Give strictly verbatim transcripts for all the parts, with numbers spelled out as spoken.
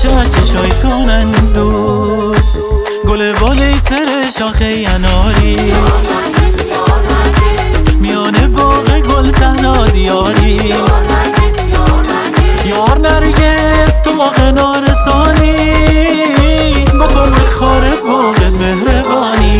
بچه چشای تونن دوست، گل بالای سر شاخه یناری، میانه باغ گل تنها دیاری. یار نرگس تو باغ نارسانی، بکن به خار باغت مهربانی.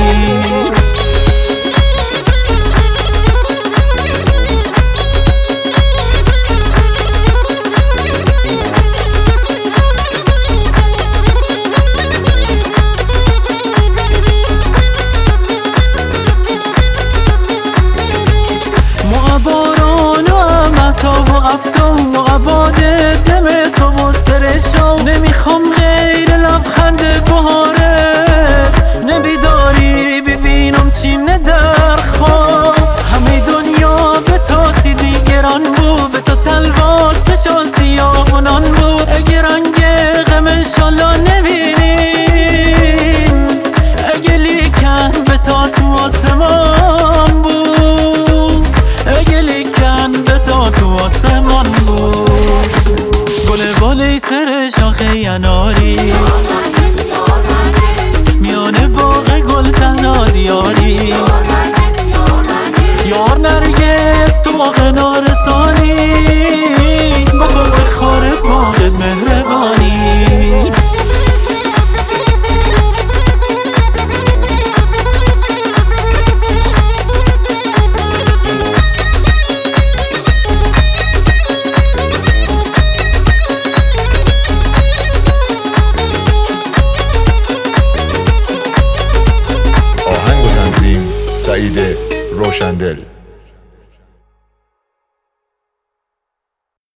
باران و مهتاب و افتاب و عباد دم صبح و سر شو، نمیخوام غیر لبخند بهارت، نمیداری ببینم چینه در خواب. همه دنیا به تو سیدی گران بود، به تو تلواسش و سیاهونان بود. اگه رنگ غم انشالله نبینیم، اگه لیکن به تو تو آسمان بود، اگه لیکن به تا تو آسمان بود. گل بالای سر شاخه یناری، میانه باغ گل تنها دیاری. یار نرگس تو باغ نارسانی، بکن به خار باغت مهربانی. سعید روشندل.